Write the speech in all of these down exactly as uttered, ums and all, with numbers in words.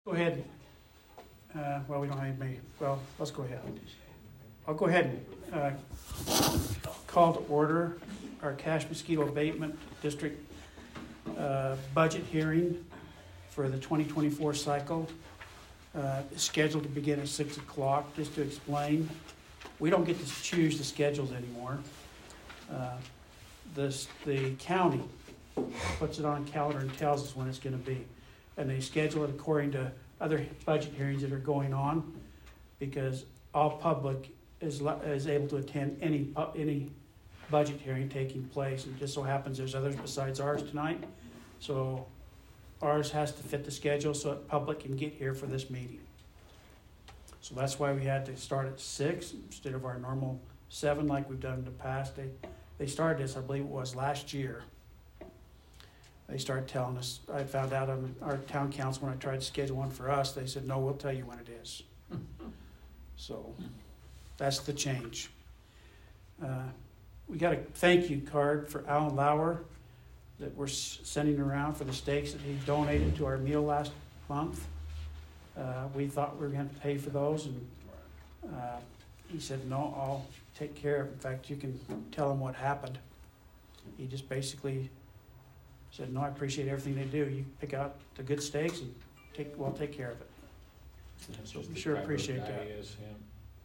Go ahead. Uh, well, we don't have anybody. Well, let's go ahead. I'll go ahead and uh, call to order our Cache Mosquito Abatement District uh, budget hearing for the twenty twenty-four cycle. Uh, it's scheduled to begin at six o'clock. Just to explain, we don't get to choose the schedules anymore. Uh, this, the county puts it on calendar and tells us when it's going to be. And they schedule it according to other budget hearings that are going on, because all public is is able to attend any any budget hearing taking place. And it just so happens there's others besides ours tonight, so ours has to fit the schedule so that public can get here for this meeting. So that's why we had to start at six instead of our normal seven like we've done in the past. They they started this, I believe it was last year. They started telling us, I found out on our town council when I tried to schedule one for us, they said, no, we'll tell you when it is. So that's the change. Uh, we got a thank you card for Alan Lauer that we're sending around for the steaks that he donated to our meal last month. Uh, we thought we were going to pay for those, and uh, he said, no, I'll take care of it. In fact, you can tell him what happened. He just basically said, no, I appreciate everything they do. You pick out the good steaks and take, well, take care of it. So we sure appreciate that. Is, yeah.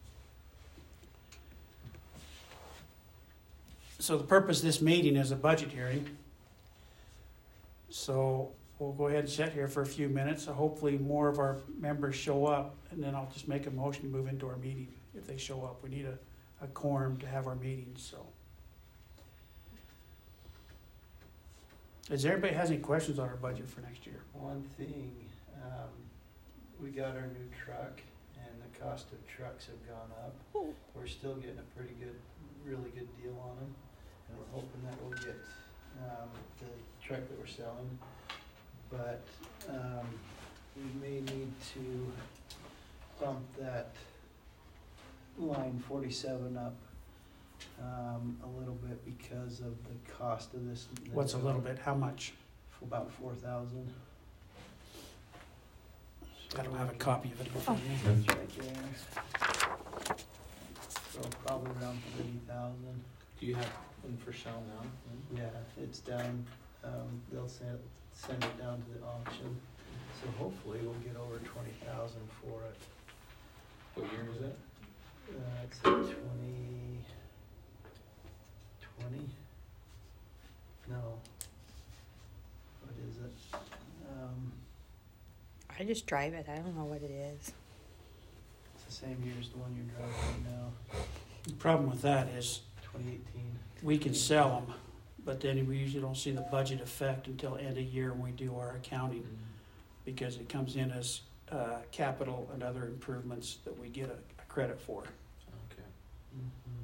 So the purpose of this meeting is a budget hearing. So we'll go ahead and sit here for a few minutes. So hopefully more of our members show up, and then I'll just make a motion to move into our meeting if they show up. We need a, a quorum to have our meetings, so. Does everybody has any questions on our budget for next year? One thing, um, we got our new truck, and the cost of trucks have gone up. Ooh. We're still getting a pretty good, really good deal on them, and we're hoping that we'll get um, the truck that we're selling. But um, we may need to bump that line forty-seven up Um, a little bit because of the cost of this. What's a little bit? How much? For about four thousand. I don't have a copy of it. Oh. It's right there. So probably around thirty thousand. Do you have one for sale now? Yeah, it's down. Um, they'll send send it down to the auction. So hopefully we'll get over twenty thousand for it. What year is it? Uh, it's a twenty. twenty? No. What is it? Um, I just drive it. I don't know what it is. it's the same year as the one you're driving right now. The problem with that is twenty eighteen. we can sell them, but then we usually don't see the budget effect until end of year when we do our accounting, mm-hmm. because it comes in as uh, capital and other improvements that we get a, a credit for. Okay. Mm-hmm.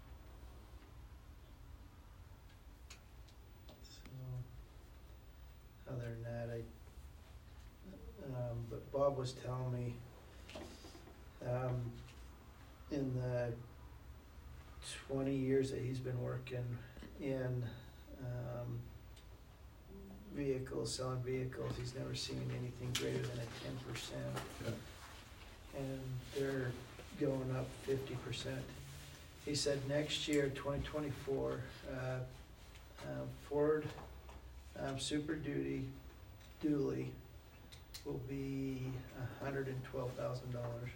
Other than that, I, um, but Bob was telling me, um, in the twenty years that he's been working in, um, vehicles, selling vehicles, he's never seen anything greater than a ten percent. Yeah. And they're going up fifty percent. He said next year, twenty twenty-four, uh, uh, Ford Um, Super Duty Dually will be a hundred and twelve thousand dollars.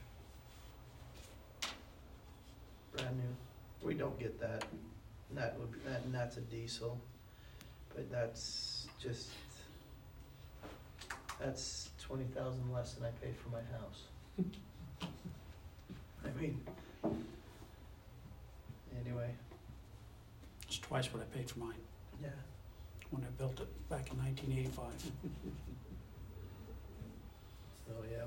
Brand new. We don't get that. And that would be, that, and that's a diesel. But that's just that's twenty thousand less than I paid for my house. I mean, anyway. It's twice what I paid for mine. Yeah. When I built it back in nineteen eighty-five. So, yeah.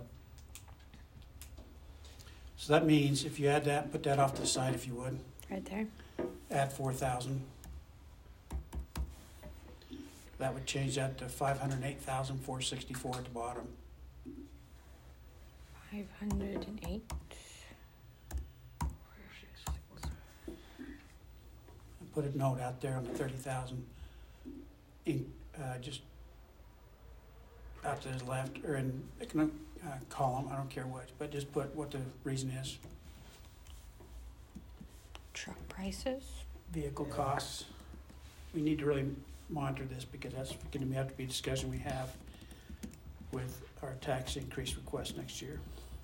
So that means if you add that, put that off to the side if you would. Right there. Add four thousand. That would change that to five hundred eight thousand four hundred sixty-four at the bottom. five hundred eight. Put a note out there on the thirty thousand. In, uh, just out to the left, or in economic, uh, column, I don't care which, but just put what the reason is. Truck prices. Vehicle Yeah. costs. We need to really monitor this because that's gonna have to be a discussion we have with our tax increase request next year.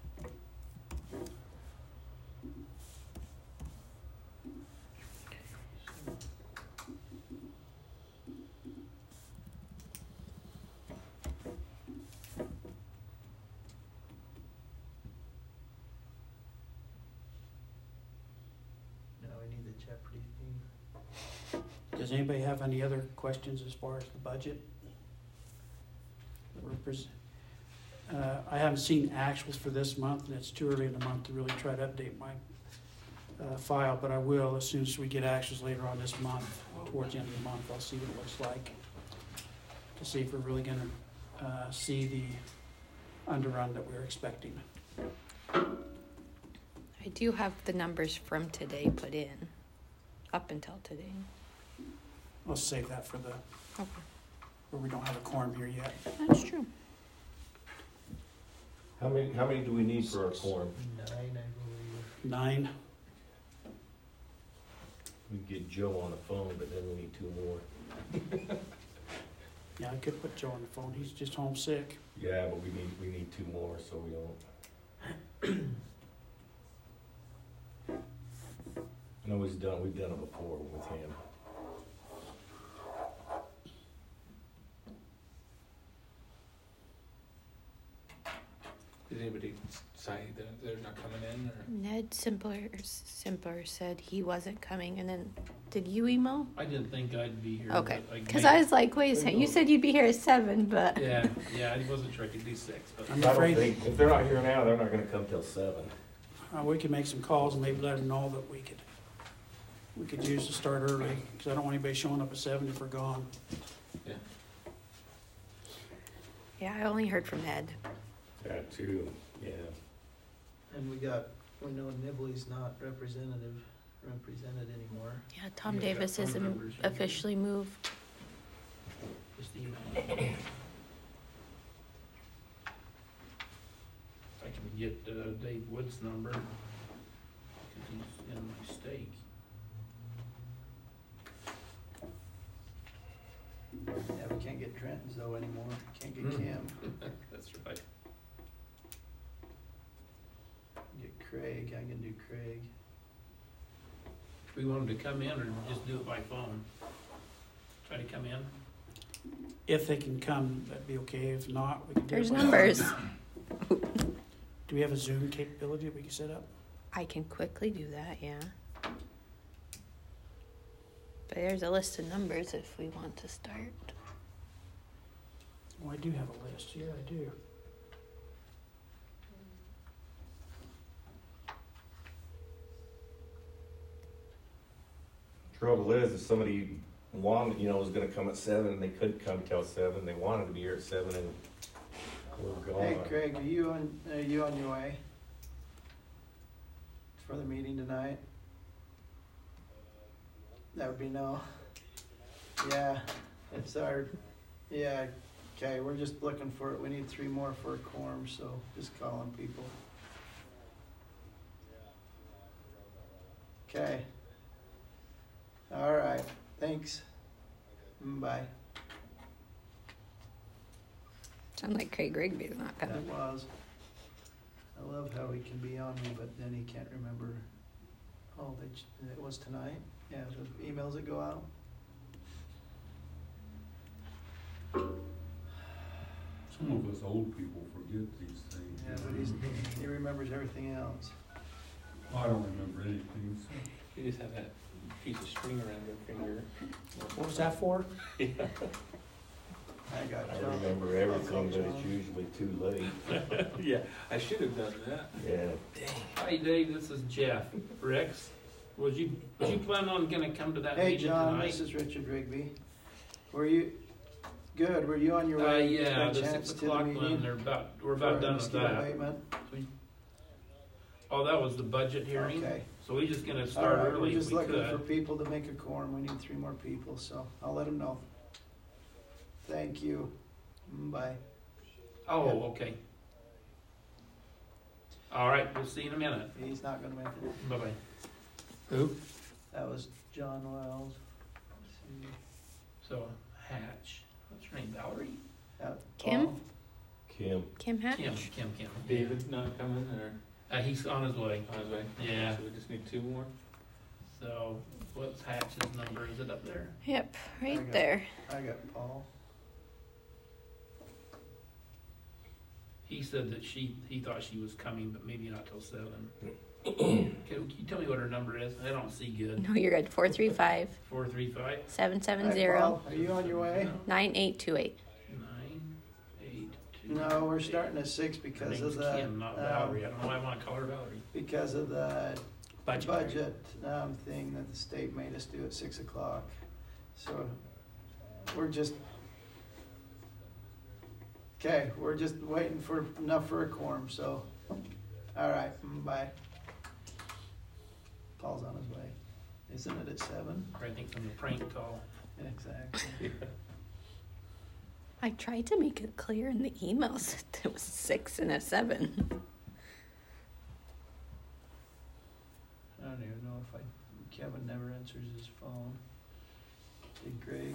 Now we need the Jeopardy theme. Does anybody have any other questions as far as the budget? that we're pres- Uh, I haven't seen actuals for this month, and it's too early in the month to really try to update my uh, file, but I will as soon as we get actuals later on this month, towards the end of the month, I'll see what it looks like, to see if we're really gonna uh, see the underrun that we're expecting. I do have the numbers from today put in, up until today. Let's save that for the, Okay. where we don't have a quorum here yet. That's true. How many, how many do we need for our quorum? Nine, I believe. Nine, We can get Joe on the phone, but then we need two more. yeah, I could put Joe on the phone, he's just homesick. Yeah, but we need, we need two more, so we don't. I know he's done, we've done it before with him. Did anybody say that they're not coming in, or? Ned Simpler Simpler said he wasn't coming, and then did you email? I didn't think I'd be here. Okay, but because may- I was like, wait a second, you said you'd be here at seven, but Yeah, yeah, I wasn't sure I could do six, but I'm I don't afraid, think, if they're not here now, they're not gonna come till seven. uh, we could make some calls and maybe let them know that we could, we could use to start early, because I don't want anybody showing up at seven if we're gone. Yeah. yeah, I only heard from Ned. That too, yeah. And we got, we know Nibley's not representative, represented anymore. Yeah, Tom Yeah, Davis got phone isn't numbers, yeah. officially moved. just email. I can get uh, Dave Wood's number, because he's in my stake. Yeah, we can't get Trenton's though anymore, can't get Hmm. Kim, That's right. get Craig, I can do Craig. We want him to come in or just do it by phone? Try to come in? If they can come, that'd be okay, if not, we can do it. There's by- numbers. Do we have a Zoom capability that we can set up? I can quickly do that, yeah. But there's a list of numbers if we want to start. Oh, I do have a list, yeah, I do. Trouble is, if somebody wanted, you know, was gonna come at seven and they couldn't come till seven, they wanted to be here at seven and we're gone. Hey Craig, are you on, are you on your way? For the meeting tonight? That would be no. Yeah, it's our, yeah, okay, we're just looking for, we need three more for a quorum, so just calling people. Okay. All right, thanks. Mm, bye. Sound like Craig Rigby's not That coming. was. I love how he can be on me, but then he can't remember. Oh, they, ch- it was tonight? Yeah, the emails that go out? Some of us old people forget these things. Yeah, but he's, he remembers everything else. I don't remember anything, so. You just have that piece of string around your finger. What was that for? I got I John. remember everything, but it's usually too late. Yeah, I should have done that. Yeah. Hi Dave, this is Jeff. Rex, was you, was you planning on gonna come to that Hey, meeting John, tonight? this is Richard Rigby. Were you, good, were you on your Uh, way? yeah, by the chance six to the o'clock one, meeting they're about, we're for about done with mosquito that. abatement? Oh, that was the budget hearing? Okay. So we just gonna All start right, we're early if just we looking for could. people to make a quorum. We need three more people, so I'll let them know. Thank you. Mm, bye. Oh, okay. All right, we'll see you in a minute. He's not gonna make it. Bye-bye. Who? That was John Wells. Let's see. So, Hatch, what's her name, Valerie? That Kim? Paul. Kim, Kim Hatch? Kim, Kim, Kim. David not coming or Uh, he's on his way. on his way? Yeah. So we just need two more? So, what's Hatch's number? Is it up there? Yep, I right got- there. I got Paul. He said that she, he thought she was coming, but maybe not till seven. Can, can you tell me what her number is? I don't see good. No, you're good. four three five, Four, three, five, seven seven Hi, zero, Paul. Are you on your way? nine eight two eight. nine, eight, two. No, we're eight. starting at six Her because name's of the, Kim, not um, Valerie. I don't know why I want to call her Valerie. because of the Budget. budget, um, thing that the state made us do at six o'clock. So, we're just, okay, we're just waiting for enough for a quorum, so, all right, mm, bye. Paul's on his way. Isn't it at seven? I think from the prank call. Exactly. I tried to make it clear in the emails that it was six and a seven. I don't even know if I, Kevin never answers his phone. Did Greg?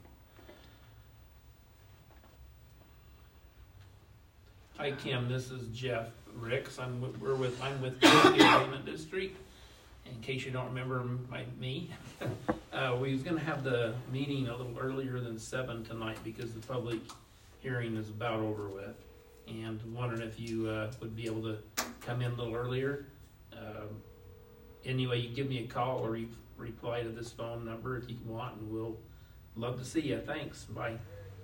Hi Kim, this is Jeff Ricks. I'm with, we're with I'm with the Abatement District. In case you don't remember my me, uh, we was gonna have the meeting a little earlier than seven tonight because the public hearing is about over with, and wondering if you uh, would be able to come in a little earlier. Um, anyway, you give me a call or you reply to this phone number if you want, and we'll love to see you. Thanks. Bye.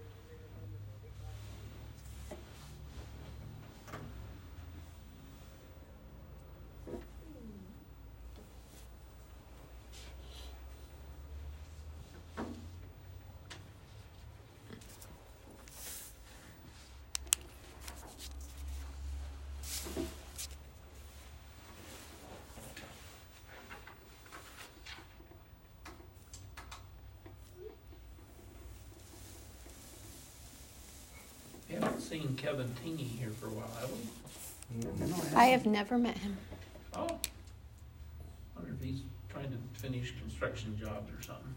We haven't seen Kevin Tingy here for a while, have we? I have never met him. Oh. Wonder if he's trying to finish construction jobs or something.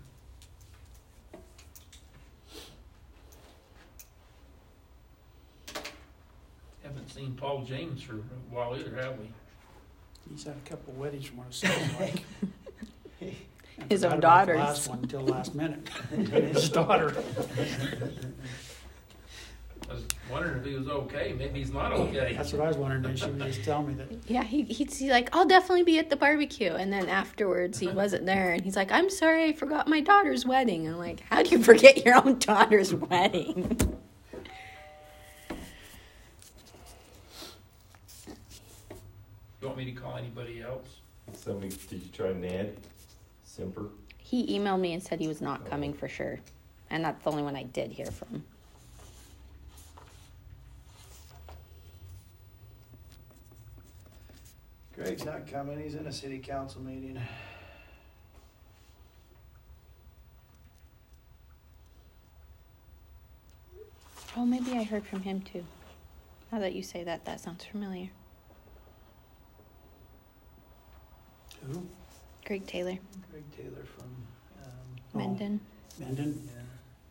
Haven't seen Paul James for a while either, have we? He's had a couple weddings from what it sounds like. I His own forgot about the daughters. Last one until last minute. His daughter. I was wondering if he was okay. Maybe he's not okay. That's what I was wondering. And she was just telling me that Yeah, he, he'd see like, I'll definitely be at the barbecue. And then afterwards he wasn't there. And he's like, I'm sorry, I forgot my daughter's wedding. And I'm like, how do you forget your own daughter's wedding? You want me to call anybody else? somebody, did you try Ned Simper? He emailed me and said he was not coming for sure. And that's the only one I did hear from. Greg's not coming, he's in a city council meeting. Oh, maybe I heard from him too. Now that you say that, that sounds familiar. who? Greg Taylor, Greg Taylor from, um, Oh. Menden. Menden. yeah.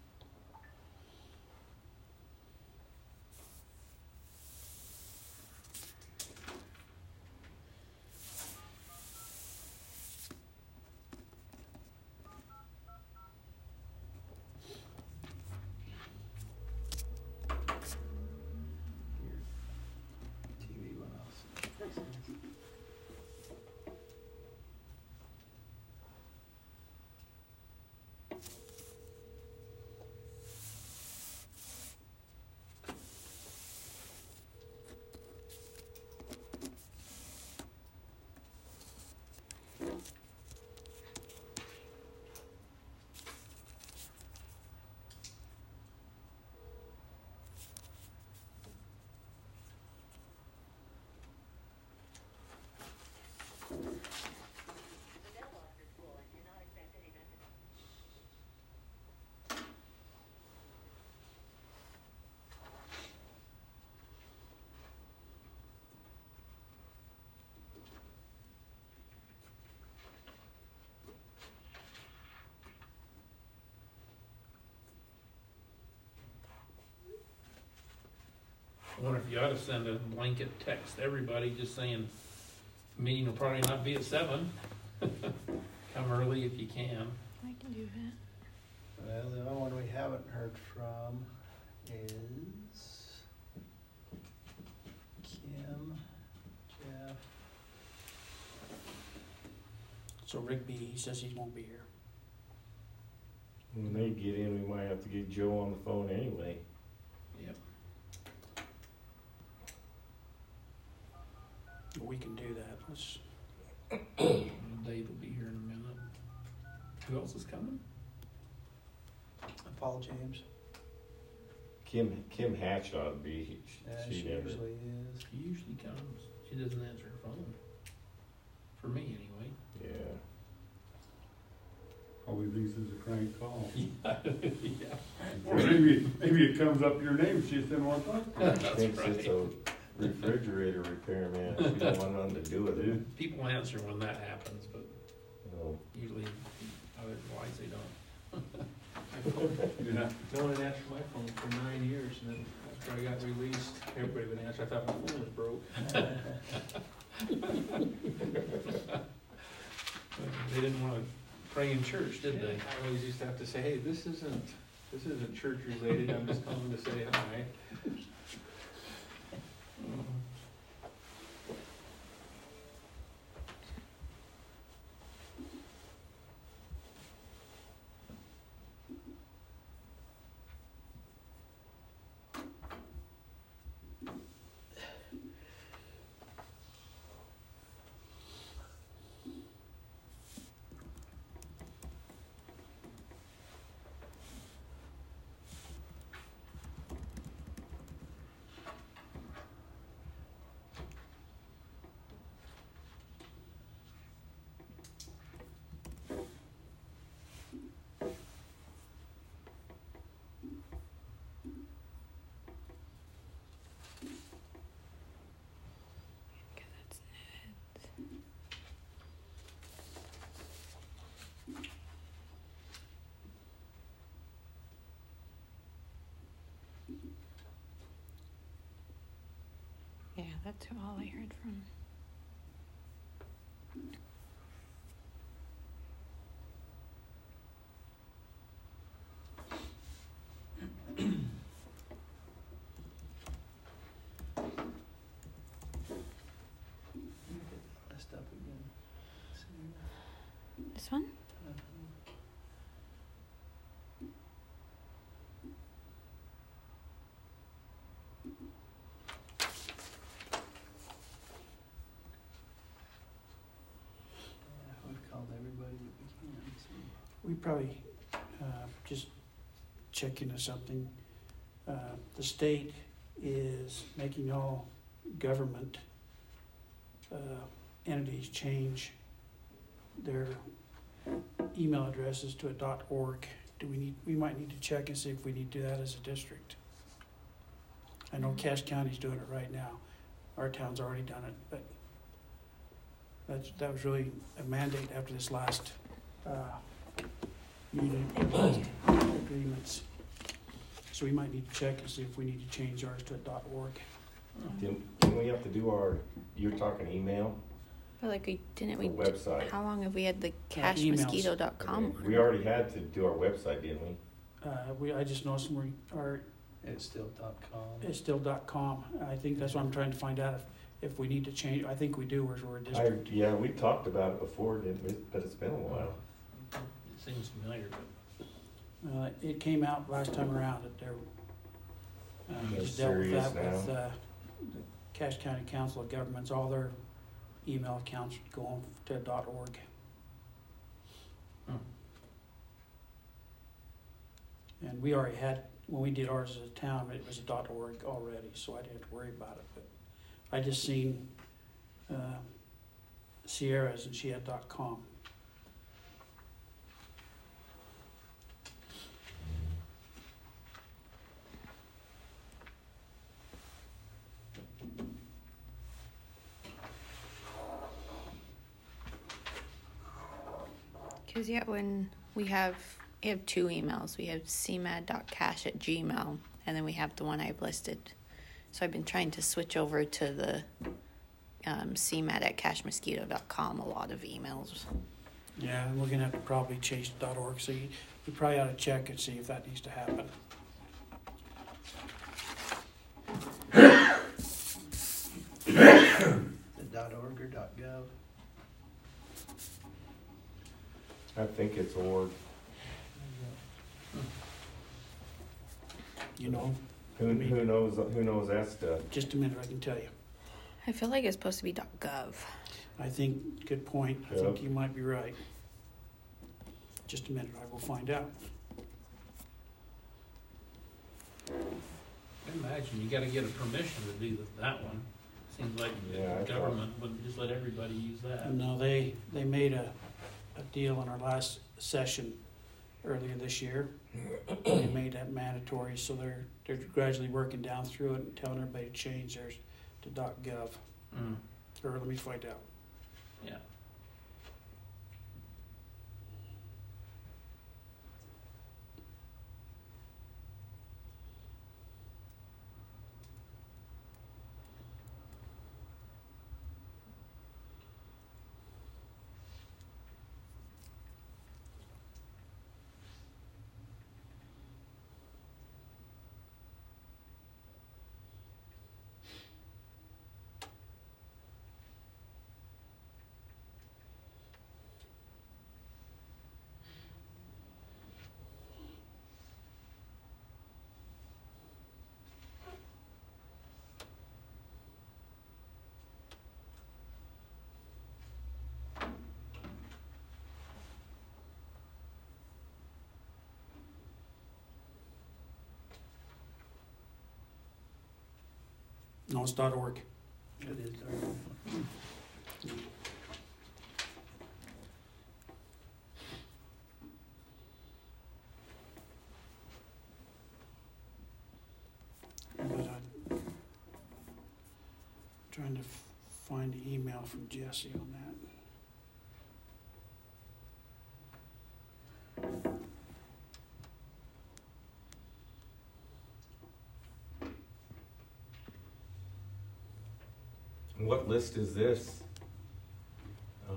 Your T V went off. I wonder if you ought to send a blanket text to everybody just saying, meeting will probably not be at seven. Come early if you can. I can do that. Well, the only one we haven't heard from is Kim, Jeff. So Rigby, he says he won't be here. When they get in, we might have to get Joe on the phone anyway. Yep. We can do that. Let's, Dave will be here in a minute. Who else is coming? Paul James. Kim Kim Hatch ought to be. She, Yeah, she she never. usually is. She usually comes. She doesn't answer her phone. For me, anyway. Yeah. Probably thinks it's a crank call. Yeah. Or maybe, maybe it comes up your name, she just didn't want to talk to you. She thinks it's a refrigerator repairman. She don't want nothing to do with it. People answer when that happens, but You know. usually otherwise they don't. Yeah. No one had answered my phone for nine years, and then after I got released, everybody would answer. I thought my phone was broke. They didn't want to pray in church, did they? I always used to have to say, hey, this isn't, this isn't church related, I'm just calling to say hi. Yeah, that's all I heard from. Messed up again. See? This one? Uh-huh. Yeah, we've called everybody that we can, see. we probably, uh, just check into something. Uh, the state is making all government, uh, entities change their email addresses to a .org. Do we need, we might need to check and see if we need to do that as a district. I know Cache County's doing it right now. Our town's already done it, but that's, that was really a mandate after this last, uh, meeting agreements. So we might need to check and see if we need to change ours to a .org. Didn't, didn't we have to do our? You're talking email, But like we didn't the we? website. How long have we had the emails. cash mosquito dot com? We already had to do our website, didn't we? Uh, we, I just noticed we are, It's still dot com. it's still .com. I think that's what I'm trying to find out if, if we need to change. I think we do, whereas we're a I, district. yeah, we talked about it before, didn't we? But it's been a while. It seems familiar, but Uh, it came out last time around that they're, uh, They're just dealt with serious that with, now. uh, the Cache County Council of Governments, all their email accounts going to a .org. Hmm. And we already had, when we did ours as a town, it was a .org already, so I didn't have to worry about it, but I just seen, uh, Sierra's and she had .com. Because yeah, when we have we have two emails, we have c mad dot cash at gmail, and then we have the one I've listed, So I've been trying to switch over to the um, C M A T at cash mosquito dot com, a lot of emails. Yeah, and we're gonna have to probably change dot org, so you, you probably ought to check and see if that needs to happen. The dot org or dot gov? I think it's org. You know, Who, who knows, who knows that stuff? just a minute, I can tell you. I feel like it's supposed to be .gov. I think, good point, I think Yeah. you might be right. Just a minute, I will find out. I imagine you gotta get a permission to do that one. Seems like Yeah, I the thought- government wouldn't just let everybody use that. No, they, they made a, a deal in our last session earlier this year. They made that mandatory, so they're, they're gradually working down through it and telling everybody to change theirs to .gov. Mm, Or let me find out. yeah. No, it's .org. It is dot org. But I'm trying to f- find the email from Jesse on that. And what list is this? Um,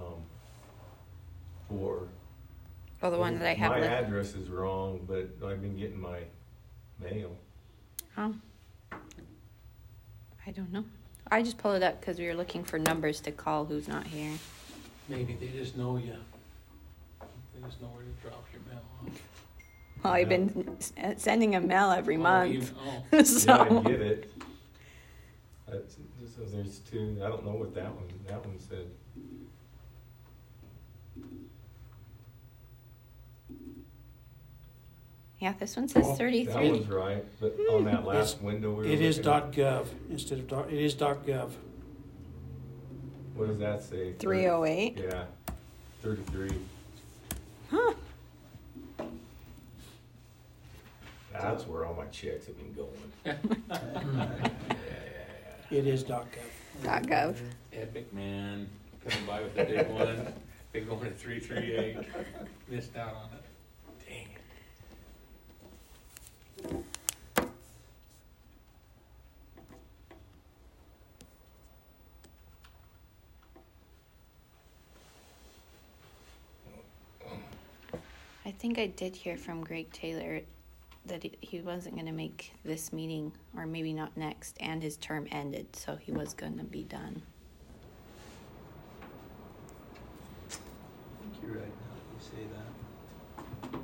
for? Oh, the one that I have. My Li- address is wrong, but I've been getting my mail. oh. I don't know. I just pulled it up because we were looking for numbers to call who's not here. Maybe they just know you. They just know where to drop your mail off. Well, I've been s- sending a mail every Oh, month. you- oh. so Yeah, I get it. That's, so there's two, I don't know what that one, that one said. yeah, this one says Oh, That thirty-three. one's right, but on that last window we were It is looking at, .gov instead of dot, it is .gov. what does that say? three oh eight. Yeah, thirty-three. Huh. That's where all my checks have been going. It is .gov. Dot .gov. Epic, man. Coming by with the big one. Big going to three three eight. Missed out on it. Dang it. I think I did hear from Greg Taylor that he, he wasn't going to make this meeting, or maybe not next, and his term ended, so he was going to be done. I think you're right now that you say that.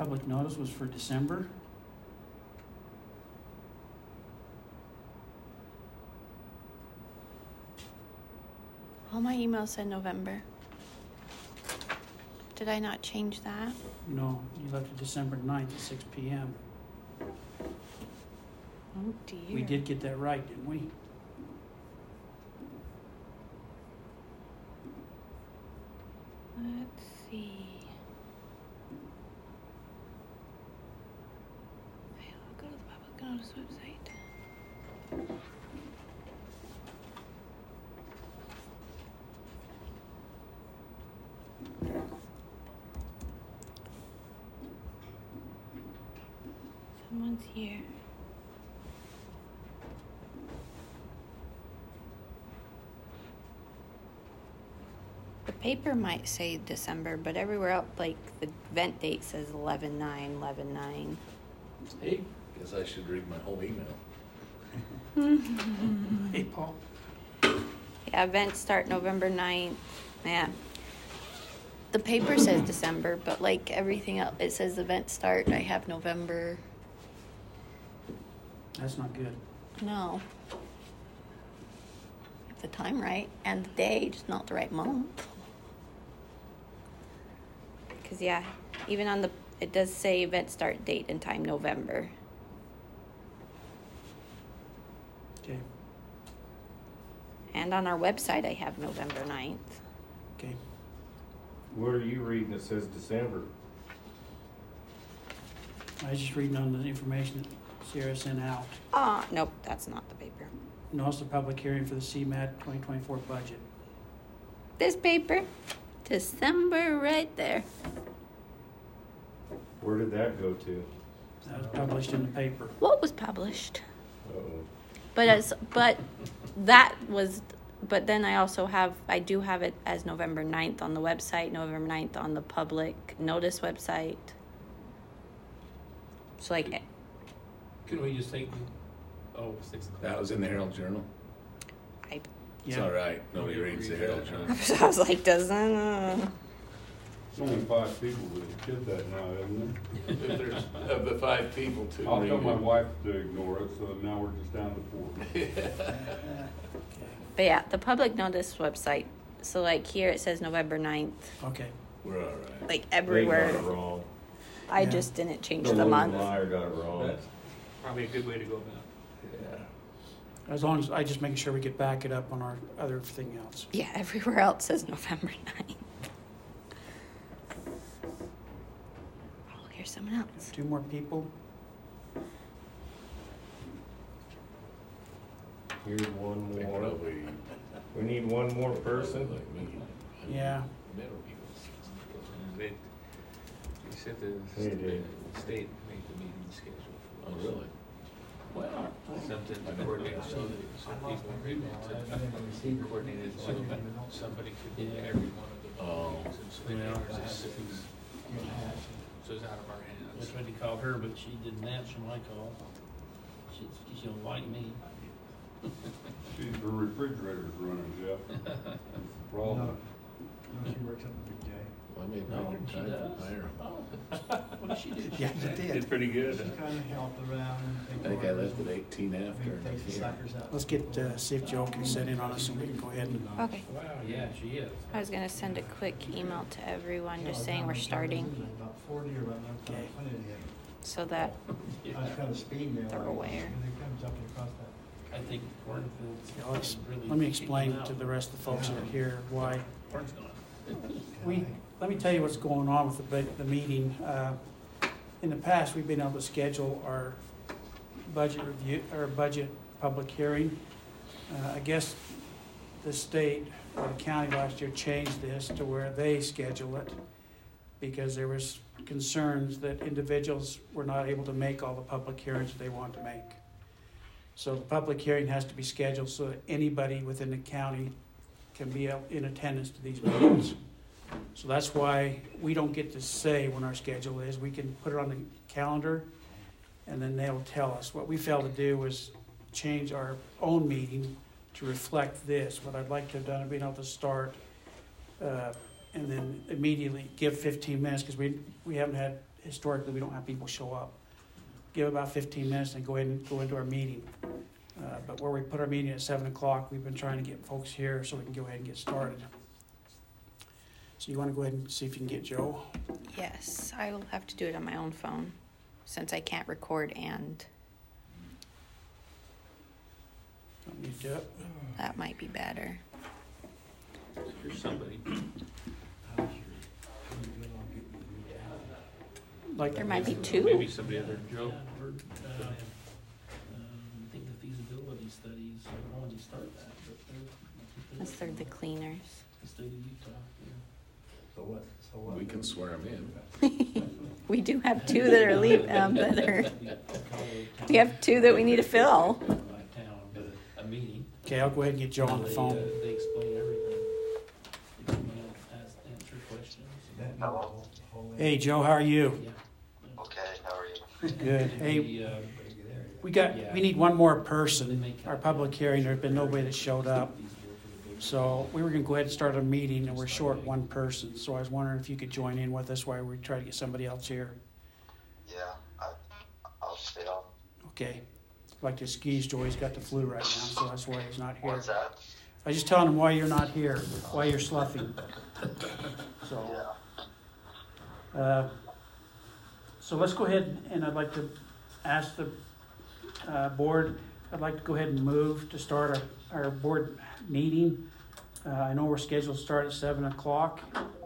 public notice was for December. All my emails said November. Did I not change that? No, you left it December ninth at six P M. Oh dear. We did get that right, didn't we? Let's see. I'll go to the public notice website. Someone's here. The paper might say December, but everywhere else, like the event date says eleven nine, eleven nine. Hey, guess I should read my whole email. Hey, Paul. Yeah, events start November ninth. Yeah. The paper says December, but like everything else, it says event start. I have November. That's not good. No. Get the time right and the day, just not the right month. Because, yeah, even on the, it does say event start date and time November. Okay, And on our website, I have November ninth. okay. What are you reading that says December? I was just reading on the information that Sierra sent out. Ah, nope, that's not the paper. Notice the public hearing for the C MAT twenty twenty-four budget. This paper, December right there. Where did that go to? That was published in the paper. What was published? Uh-oh. But as but that was but then I also have I do have it as November ninth on the website, November ninth on the public notice website. So like Can we just take, oh, six o'clock? That was in the Herald Journal. I It's Yeah. all right. Nobody reads the Herald Journal. I was like, doesn't uh, There's only five people that did that now, isn't If there's, of the five people, two there? I'll read tell my it. wife to ignore it, so now we're just down to four. but yeah, the public notice website. So like here it says November ninth. Okay, We're all right. Like They everywhere. got it wrong. I Yeah. just didn't change The the Logan month. Liar got it wrong. That's Probably a good way to go about Yeah. as long as, I just making sure we get back it up on our other thing else. Yeah, everywhere else says November ninth. Oh, here's someone else. Two more people. Here's one They more. probably We need one more person. like me. Yeah. Middle people. They, they said the They did. state made the meeting schedule. Oh, really? Well, something to coordinate, so that some people were able to coordinate it so that somebody could do every one of the meetings. And so they made ours as six. So it's out of our it. I hands. tried to call her, but she didn't answer my call. She, she don't like me. She's, her refrigerator's running, Jeff. That's the problem. She works at the Big J. Well, I made No, record she time does. for hire. Oh. What did she do? Yeah, you Did did. pretty good. Just kind of help around and I take think I orders. left at eighteen after. and Take the here. suckers out. Let's get, uh, see if Joe can set in on us and we can go ahead and, Okay. Wow, yeah, she is. I was gonna send a quick email to everyone just saying we're starting About forty or about that. Okay. so that I was kind of speeding there. They're like, aware. and they come jumping across that. I think cornfields. Yeah, let's- really let me kicking explain out. to the rest of the folks that are here why. Corn's gone. We, let me tell you what's going on with the, bu- the meeting. Uh, In the past, we've been able to schedule our budget review, or budget public hearing. Uh, I guess the state or the county last year changed this to where they schedule it because there was concerns that individuals were not able to make all the public hearings that they want to make. So the public hearing has to be scheduled so that anybody within the county can be in attendance to these meetings. So that's why we don't get to say when our schedule is. We can put it on the calendar, and then they'll tell us. What we failed to do was change our own meeting to reflect this. What I'd like to have done is being able to start uh, and then immediately give fifteen minutes, because we, we haven't had historically, we don't have people show up. Give about fifteen minutes and go ahead and go into our meeting. Uh, but where we put our meeting at seven o'clock, we've been trying to get folks here so we can go ahead and get started. So you wanna go ahead and see if you can get Joe? Yes, I will have to do it on my own phone since I can't record and Don't need to do it. that might be better. Here's somebody. Like, There might be two. Maybe somebody other than Joe. Yeah, we're, uh, um, I think the feasibility studies, I don't want to start that, but they're. Unless they're the cleaners. The state of Utah, yeah. So what, so what? We can swear them in. We do have two that are leave, um, that are, we have two that we need to fill. By town, but a meeting. okay, I'll go ahead and get Joe on the They, uh, phone. They explain everything. They come in, ask, answer questions. Hello. Hey, Joe, how are you? Yeah. Okay, how are you? Good. Hey, The, uh, we got, we need one more person. Our public hearing, there's been nobody that showed up. So we were gonna go ahead and start a meeting and we're short one person. So I was wondering if you could join in with us while we try to get somebody else here. Yeah, I, I'll stay on. Okay. I'd like to excuse Joe, he's got the flu right now, so that's why he's not here. What's that? I was just telling him why you're not here, why you're sloughing. So, Yeah. uh, so let's go ahead and I'd like to ask the, uh, board, I'd like to go ahead and move to start our, our board meeting. Uh, I know we're scheduled to start at seven o'clock.